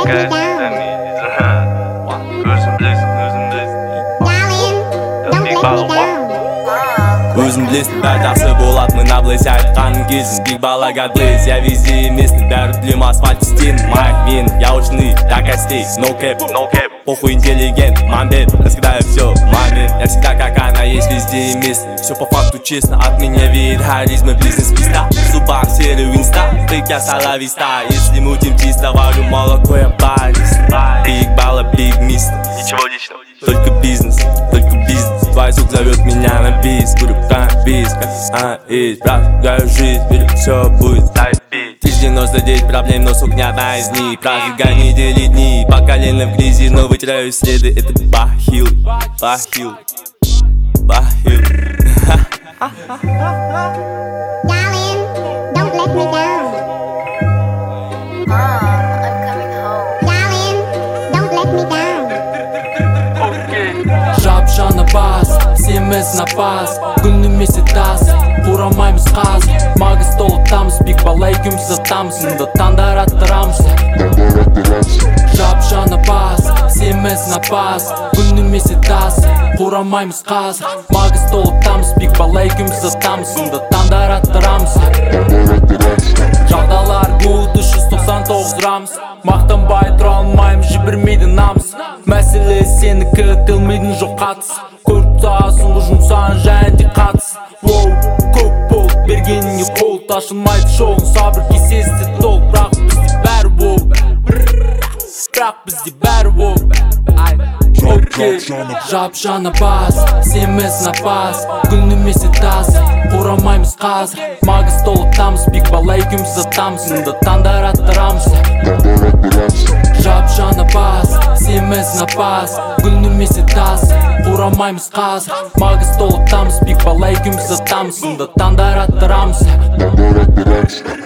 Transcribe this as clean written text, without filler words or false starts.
Өзім білесің, бәр жақсы болады, мына білесі айтқаның келсін. Биг бала, God bless, я везде емеспін, бәрі білем асфальт істейін. Майк мен, яучный, так и стей, no cap, похуй интеллигент, мамбет, всегда все, момент. Я всегда как она есть, везде емеспін. Все по факту честно, от меня веет харизма, бизнес-писта. В зубах серый инста, трик я салависта. Если мутим чисто, варю молоко, я барист. Биг бала, биг мистер, ничего личного, только бизнес, Твой звук зовет меня на бис, буду бис, как брат, гаю жизнь, верю, все будет тайпить. 99 проблем, но сук не одна из них. Прожигай недели, дни, по колено в грязи, но вытираю следы, это бахил. Жапжаны бас, семіз напас, күнімесі тас, құрамаймыз қаз. Магыз толықтамыз, биг бала екеуміз атамыз, сынды таңдар аттырамыз. Жапжаны бас, семіз напас, күнімесі тас, құрамаймыз қаз. Магыз толықтамыз, биг бала екеуміз атамыз, сынды таңдар аттырамыз. Жағдалар гуд 399 рамыз, мақтанбай тұра алмаймыз, жібермейді намыз. Мәселе сенікі, тілмейдің жоқ қатыс. Көріп тағасың жұмсан және де қатыс. Көп бол, бергеніңе қол ташылмайды шоғын. Сабыр кесесте тол, бірақ бізде бәрі бол. Жапжаны бас, семіз напас, күнімесі тас, құрамаймыз қаз. Магыз толықтамыз, биг бала екеуміз атамыз, сынды таңдар аттырамыз. Жапжаны бас, семіз напас, күнімесі тас, құрамаймыз қаз. Магыз толықтамыз, биг бала екеуміз атамыз, сынды таңдар аттырамыз.